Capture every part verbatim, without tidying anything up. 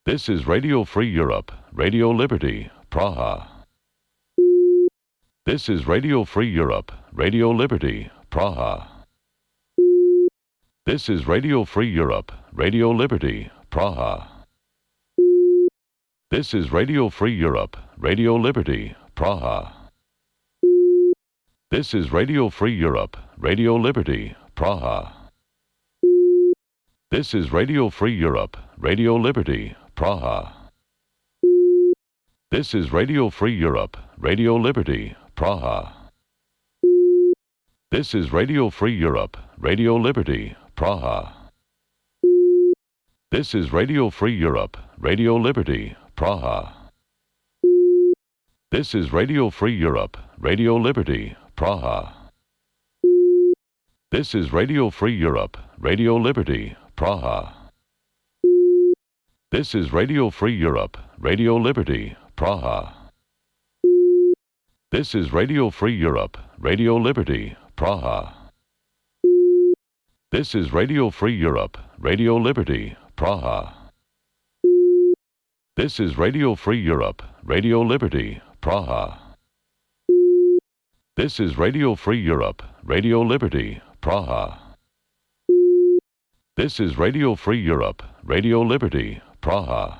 This is Radio Free Europe, Radio Liberty, Praha. This is Radio Free Europe, Radio Liberty, Praha. This is Radio Free Europe, Radio Liberty, Praha. This is Radio Free Europe, Radio Liberty, Praha. This is Radio Free Europe, Radio Liberty, Praha. This is Radio Free Europe, Radio Liberty, Praha. This is Radio Free Europe, Radio Liberty, Praha. This is Radio Free Europe, Radio Liberty, Praha. This is Radio Free Europe, Radio Liberty, Praha. This is Radio Free Europe, Radio Liberty, Praha. This is Radio Free Europe, Radio Liberty, Praha. This is Radio Free Europe, Radio Liberty, Praha. This is Radio Free Europe, Radio Liberty, Praha. This is Radio Free Europe, Radio Liberty, Praha. This is Radio Free Europe, Radio Liberty, Praha. This is Radio Free Europe, Radio Liberty, Praha. This is Radio Free Europe, Radio Liberty, Praha.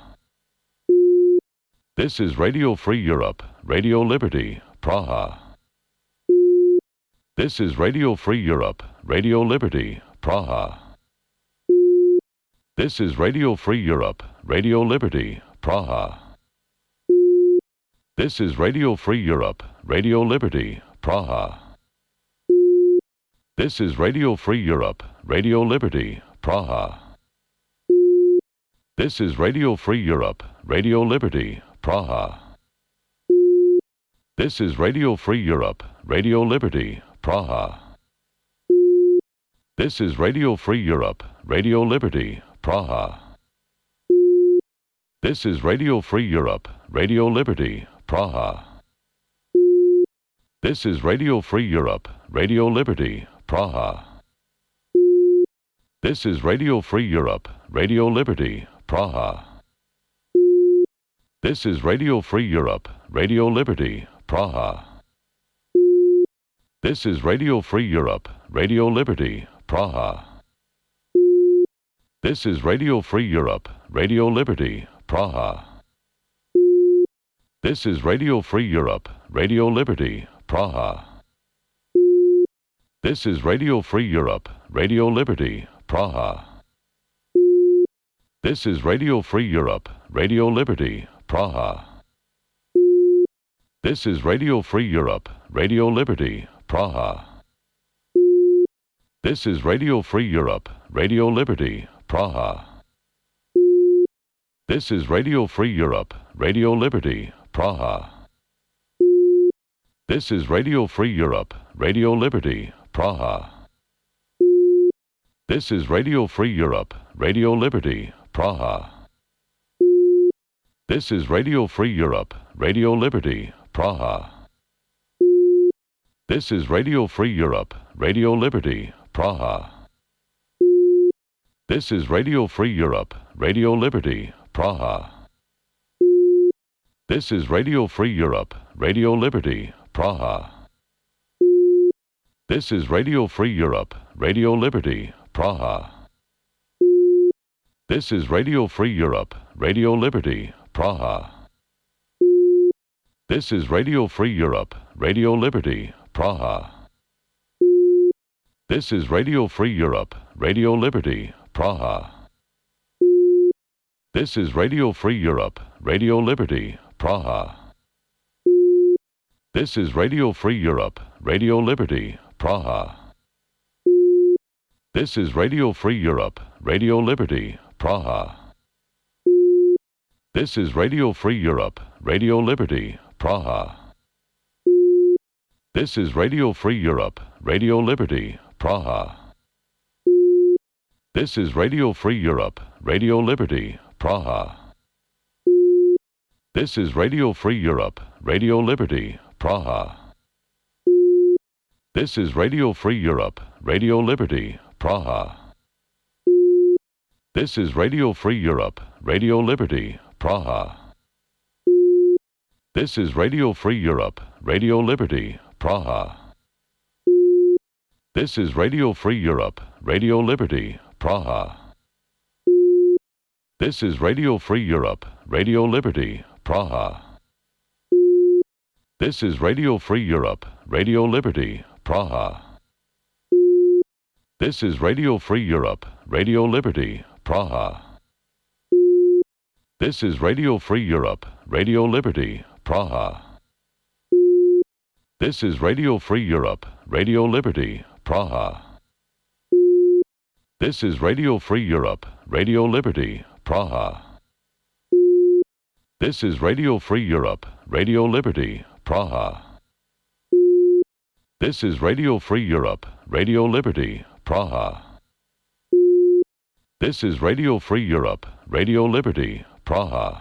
This is Radio Free Europe, Radio Liberty, Praha. This is Radio Free Europe, Radio Liberty, Praha. This is Radio Free Europe, Radio Liberty, Praha. This is Radio Free Europe, Radio Liberty, Praha. This is Radio Free Europe, Radio Liberty, Praha. This is Radio Free Europe, Radio Liberty, Praha. This is Radio Free Europe, Radio Liberty, Praha. This is Radio Free Europe, Radio Liberty, Praha. This is Radio Free Europe, Radio Liberty, Praha. This is Radio Free Europe, Radio Liberty, Praha. This is Radio Free Europe, Radio Liberty, Praha. This is Radio Free Europe, Radio Liberty, Praha. This is Radio Free Europe, Radio Liberty, Praha. This is Radio Free Europe, Radio Liberty, Praha. This is Radio Free Europe, Radio Liberty, Praha. This is Radio Free Europe, Radio Liberty, Praha. This is Radio Free Europe, Radio Liberty, Praha. This is Radio Free Europe, Radio Liberty, Praha. This is Radio Free Europe, Radio Liberty, Praha. This is Radio Free Europe, Radio Liberty, Praha. This is Radio Free Europe, Radio Liberty, Praha. This is Radio Free Europe, Radio Liberty, Praha. This is Radio Free Europe, Radio Liberty, Praha. This is Radio Free Europe, Radio Liberty, Praha. This is Radio Free Europe, Radio Liberty, Praha. This is Radio Free Europe, Radio Liberty, Praha. This is Radio Free Europe, Radio Liberty, Praha. This is Radio Free Europe, Radio Liberty, Praha. This is Radio Free Europe, Radio Liberty, Praha. This is Radio Free Europe, Radio Liberty, Praha. This is Radio Free Europe, Radio Liberty, Praha. This is Radio Free Europe, Radio Liberty, Praha. This is Radio Free Europe, Radio Liberty, Praha. This is Radio Free Europe, Radio Liberty, Praha. This is Radio Free Europe, Radio Liberty, Praha. This is Radio Free Europe, Radio Liberty, Praha. This is Radio Free Europe, Radio Liberty, Praha. This is Radio Free Europe, Radio Liberty, Praha. This is Radio Free Europe, Radio Liberty, Praha. This is Radio Free Europe, Radio Liberty, Praha. This is Radio Free Europe, Radio Liberty, Praha. This is Radio Free Europe, Radio Liberty, Praha. This is Radio Free Europe, Radio Liberty, Praha. This is Radio Free Europe, Radio Liberty, Praha. This is Radio Free Europe, Radio Liberty, Praha. This is Radio Free Europe, Radio Liberty, Praha. This is Radio Free Europe, Radio Liberty, Praha. This is Radio Free Europe, Radio Liberty, Praha. This is Radio Free Europe, Radio Liberty, Praha. This is Radio Free Europe, Radio Liberty, Praha.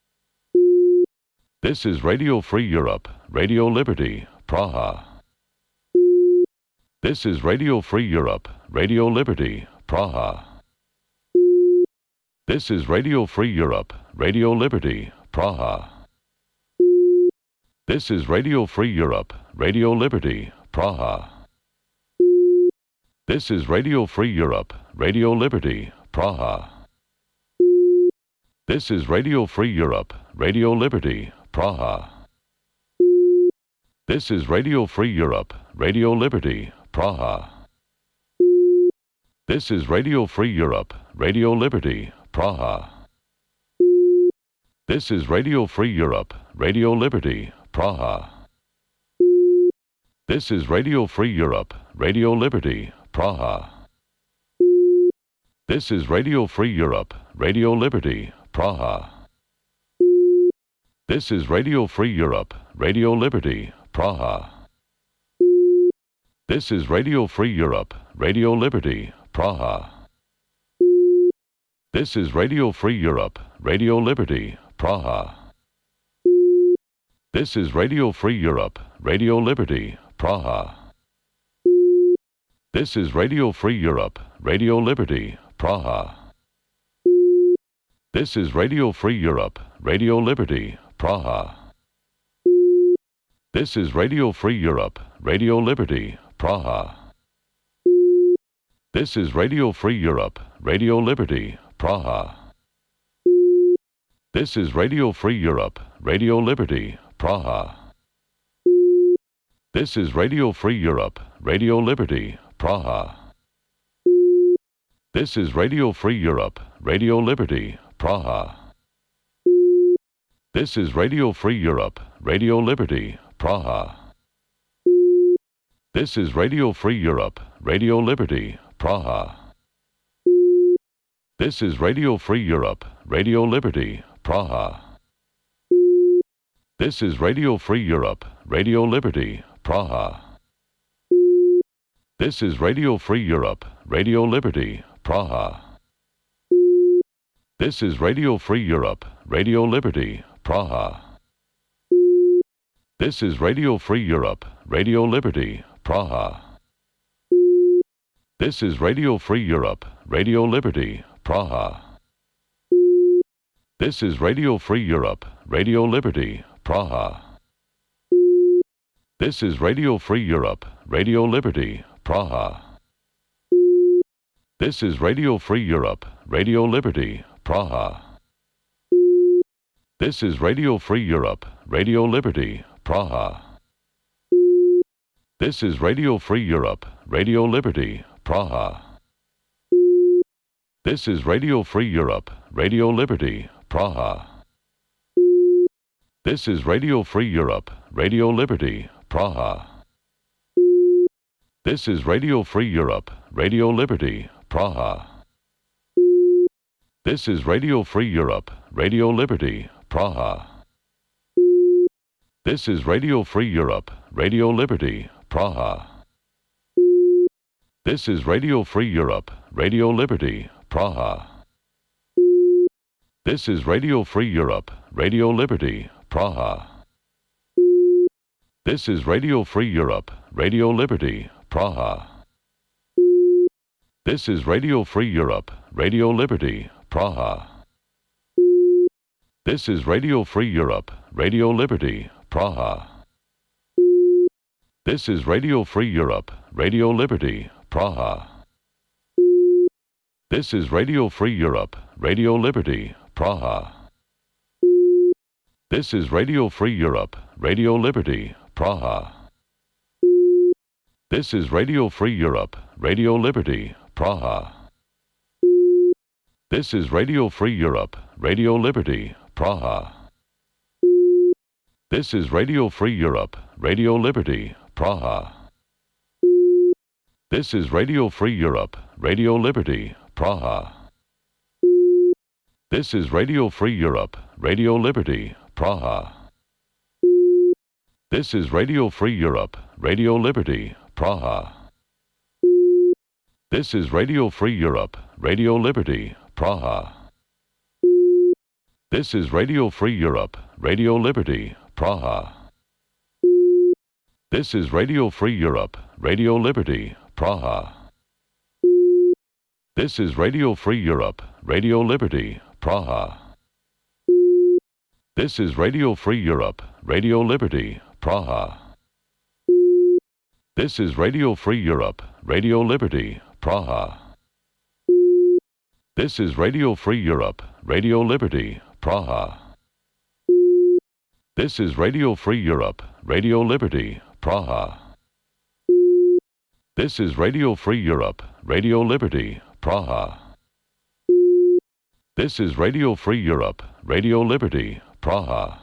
This is Radio Free Europe, Radio Liberty, Praha. This is Radio Free Europe, Radio Liberty, Praha. This is Radio Free Europe, Radio Liberty, Praha. This is Radio Free Europe, Radio Liberty, Praha. This is Radio Free Europe, Radio Liberty, Praha. This is Radio Free Europe, Radio Liberty, Praha. This is Radio Free Europe, Radio Liberty, Praha. This is Radio Free Europe, Radio Liberty, Praha. This is Radio Free Europe, Radio Liberty, Praha. This is Radio Free Europe, Radio Liberty, Praha. This is Radio Free Europe, Radio Liberty, Praha. This is Radio Free Europe, Radio Liberty, Praha. This is Radio Free Europe, Radio Liberty, Praha. This is Radio Free Europe, Radio Liberty, Praha. This is Radio Free Europe, Radio Liberty, Praha. This is Radio Free Europe, Radio Liberty, Praha. This is Radio Free Europe, Radio Liberty, Praha. This is Radio Free Europe, Radio Liberty, Praha. This is Radio Free Europe, Radio Liberty, Praha. This is Radio Free Europe, Radio Liberty, Praha. This is Radio Free Europe, Radio Liberty, Praha. This is Radio Free Europe, Radio Liberty, Praha. This is Radio Free Europe, Radio Liberty, Praha. This is Radio Free Europe, Radio Liberty, Praha. This is Radio Free Europe, Radio Liberty, Praha. This is Radio Free Europe, Radio Liberty, Praha. This is Radio Free Europe, Radio Liberty, Praha. This is Radio Free Europe, Radio Liberty, Praha. This is Radio Free Europe, Radio Liberty, Praha. This is Radio Free Europe, Radio Liberty, Praha. This is Radio Free Europe, Radio Liberty, Praha. This is Radio Free Europe, Radio Liberty, Praha. This is Radio Free Europe, Radio Liberty, Praha. This is Radio Free Europe, Radio Liberty, Praha. This is Radio Free Europe, Radio Liberty, Praha. This is Radio Free Europe, Radio Liberty, Praha. This is Radio Free Europe, Radio Liberty, Praha. This is Radio Free Europe, Radio Liberty, Praha. This is Radio Free Europe, Radio Liberty, Praha. This is Radio Free Europe, Radio Liberty, Praha. This is Radio Free Europe, Radio Liberty, Praha. This is Radio Free Europe, Radio Liberty, Praha. This is Radio Free Europe, Radio Liberty, Praha. This is Radio Free Europe, Radio Liberty, Praha. This is Radio Free Europe, Radio Liberty, Praha. This is Radio Free Europe, Radio Liberty, Praha. This is Radio Free Europe, Radio Liberty, Praha. This is Radio Free Europe, Radio Liberty, Praha. This is Radio Free Europe, Radio Liberty, Praha. This is Radio Free Europe, Radio Liberty, Praha. This is Radio Free Europe, Radio Liberty, Praha. This is Radio Free Europe, Radio Liberty, Praha. This is Radio Free Europe, Radio Liberty, Praha. This is Radio Free Europe, Radio Liberty, Praha. This is Radio Free Europe, Radio Liberty, Praha. This is Radio Free Europe, Radio Liberty, Praha. This is Radio Free Europe, Radio Liberty, Praha. This is Radio Free Europe, Radio Liberty, Praha. This is Radio Free Europe, Radio Liberty, Praha. This is Radio Free Europe, Radio Liberty, Praha. This is Radio Free Europe, Radio Liberty, Praha. This is Radio Free Europe, Radio Liberty, Praha. This is Radio Free Europe, Radio Liberty, Praha. This is Radio Free Europe, Radio Liberty, Praha.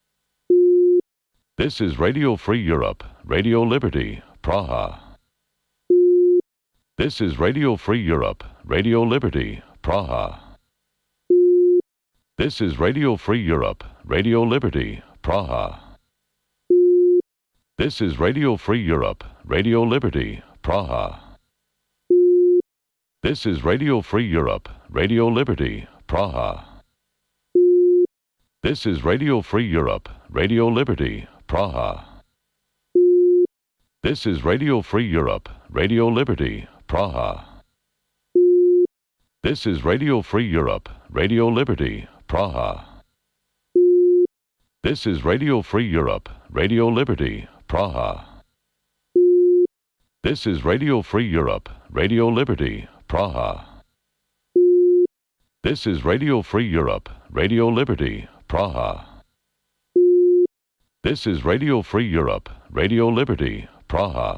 This is Radio Free Europe, Radio Liberty, Praha. This is Radio Free Europe, Radio Liberty, Praha. This is Radio Free Europe, Radio Liberty, Praha. This is Radio Free Europe, Radio Liberty, Praha. This is Radio Free Europe, Radio Liberty, Praha. This is Radio Free Europe, Radio Liberty, Praha. This is Radio Free Europe, Radio Liberty, Praha. This is Radio Free Europe, Radio Liberty, Praha. This is Radio Free Europe, Radio Liberty, Praha. This is Radio Free Europe, Radio Liberty, Praha. This is Radio Free Europe, Radio Liberty, Praha. This is Radio Free Europe, Radio Liberty, Praha.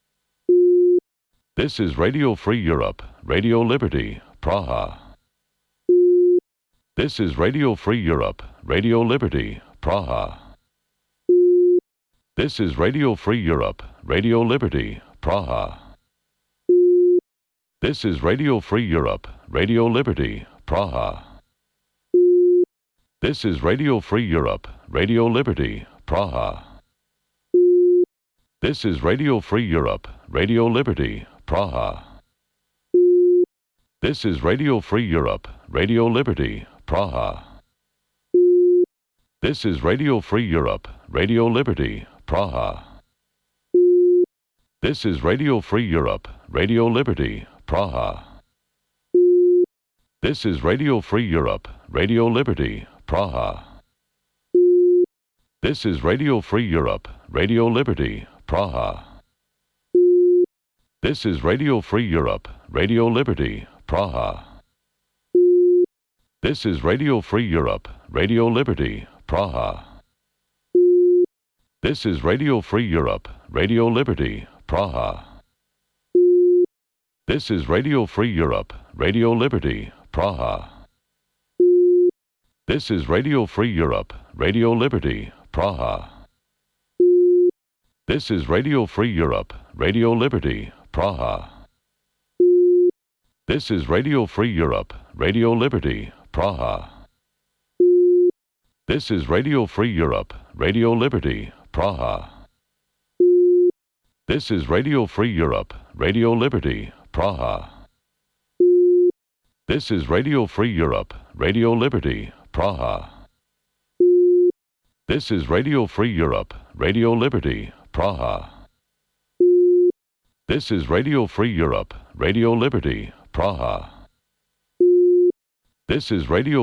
This is Radio Free Europe, Radio Liberty, Praha. This is Radio Free Europe, Radio Liberty, Praha. This is Radio Free Europe, Radio Liberty, Praha. This is Radio Free Europe, Radio Liberty, Praha. This is Radio Free Europe, Radio Liberty, Praha. This is Radio Free Europe, Radio Liberty, Praha. This is Radio Free Europe, Radio Liberty, Praha. This is Radio Free Europe, Radio Liberty, Praha. This is Radio Free Europe, Radio Liberty, Praha. This is Radio Free Europe, Radio Liberty, Praha. This is Radio Free Europe, Radio Liberty, Praha. This is Radio Free Europe, Radio Liberty, Praha. This is Radio Free Europe, Radio Liberty, Praha. This is Radio Free Europe, Radio Liberty, Praha. This is Radio Free Europe, Radio Liberty, Praha. This is Radio Free Europe, Radio Liberty, Praha. This is Radio Free Europe, Radio Liberty, Praha. This is Radio Free Europe, Radio Liberty, Praha. This is Radio Free Europe, Radio Liberty, Praha. This is Radio Free Europe, Radio Liberty, Praha. This is Radio Free Europe, Radio Liberty, Praha. This is Radio Free Europe, Radio Liberty, Praha. This is Radio Free Europe, Radio Liberty, Praha. This is Radio